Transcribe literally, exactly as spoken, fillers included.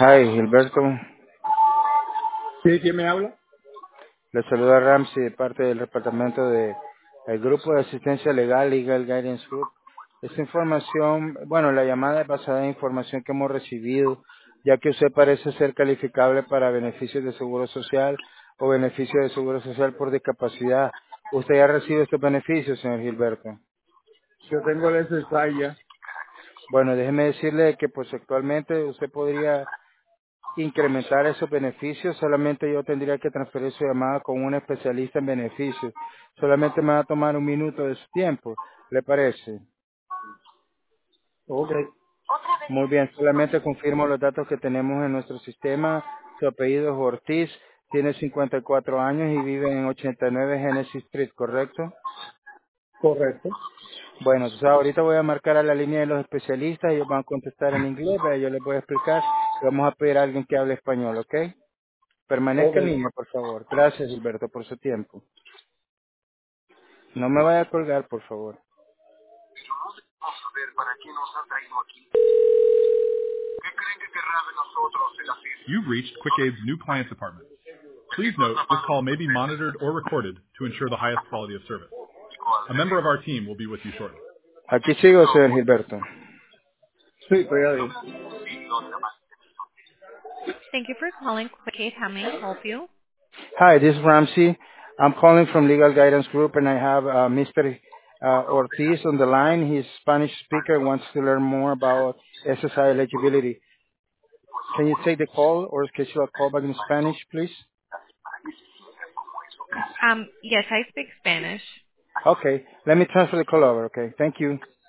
Hi, Gilberto. Sí, ¿quién me habla? Le saluda Ramsey de parte del departamento de el Grupo de Asistencia Legal, Legal Guidance Group. Esta información, bueno, la llamada es basada en información que hemos recibido, ya que usted parece ser calificable para beneficios de seguro social o beneficios de seguro social por discapacidad. ¿Usted ya recibe estos beneficios, señor Gilberto? Yo tengo el S S I ya. Bueno, déjeme decirle que pues actualmente usted podría incrementar esos beneficios, solamente yo tendría que transferir su llamada con un especialista en beneficios. Solamente me va a tomar un minuto de su tiempo, ¿le parece? Ok, Muy bien, solamente confirmo los datos que tenemos en nuestro sistema. Su apellido es Ortiz, tiene cincuenta y cuatro años y vive en ochenta y nueve Genesis Street, ¿correcto? correcto, Bueno, entonces ahorita voy a marcar a la línea de los especialistas, ellos van a contestar en inglés, pero yo les voy a explicar y vamos a pedir a alguien que hable español, ¿ok? ok, Permanezca en línea, por favor. Gracias, Gilberto, por su tiempo. No me vaya a colgar, por favor. You've reached QuickAid's new client department. Please note this call may be monitored or recorded to ensure the highest quality of service. A member of our team will be with you shortly. Aquí sigo, señor Gilberto. sí, estoy ahí. Thank you for calling QuickAid. How may I help you? Hi, this is Ramsey. I'm calling from Legal Guidance Group, and I have uh, Mister Uh, Ortiz on the line. He's Spanish speaker and wants to learn more about S S I eligibility. Can you take the call or schedule a call back in Spanish, please? Um, yes, I speak Spanish. Okay, let me transfer the call over, okay? Thank you.